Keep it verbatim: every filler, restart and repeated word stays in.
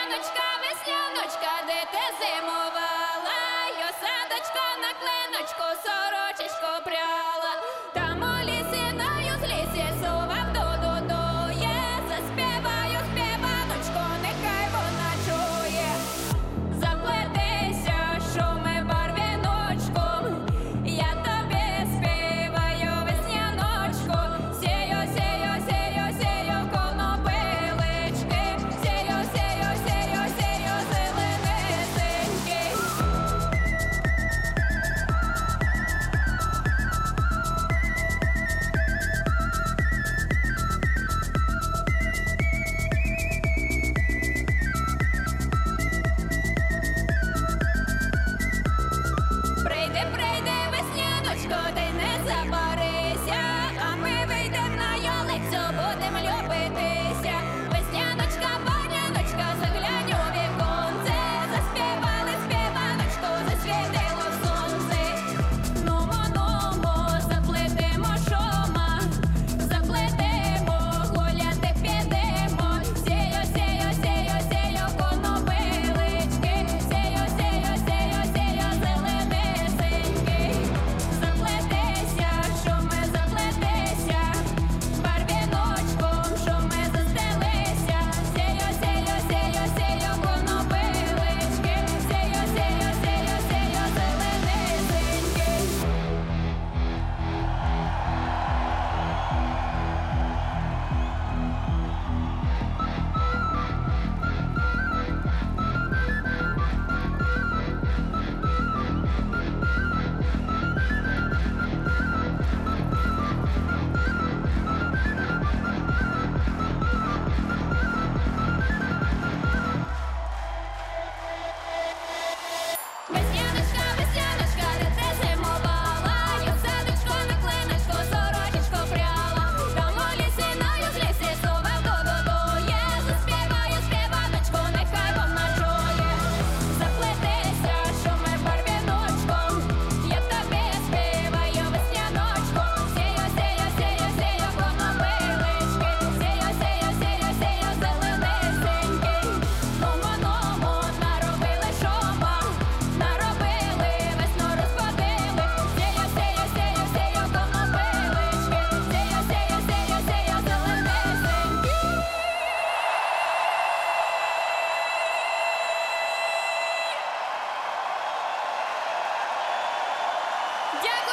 Весняночка, весняночка, де ти зимувала? Й осадочко на клиночку, сорочечко пряла. Там у лісі, наю з лісі, сував ду-ду-дує. Заспіваю співаночку, нехай вона чує. Заплетися, шуми барвіночком, я тобі співаю весняночку. Сію, сію, сію, сію, конопилички, сію, сію, сію, сію, зеленесенькі. Прийди, прийди, весняночко, ти не забарися, а ми вийдем на ялицю, будем любитися. Весняночка, паняночка, заглянь у віконце, заспівали співаночку, засвітило сонце. Нумо, нумо, заплетемо шома, заплетемо, гуляти підемо. Сію, сію, сію, сію, конопилички, сію, сію, сію, сію, зеленесенькі. Заплетися, шуми, заплетися, барвіночком, шуми, застелися. Сію, сію, сію, сію, конопилички, сію, сію, сію, сію, зеленесенькі. Весняночка, весняночка, де ти зимувала? Й осадочко на клиночку, сорочечко пряла. Там у лісі, наю з лісі, сував ду-ду-дує. Заспіваю співаночку, нехай вона чує. Заплетися, шуми барвіночком, я тобі співаю весняночку. Сію, сію, сію, сію, конопилички, сію, сію, сію, сію, зеленесенькі. Нумо, нумо, наробили шома, наробили, весну розходили. Сію, сію, сію, сію, конопилички, сію, сію, сію, сію, зеленесенькі. Дякую.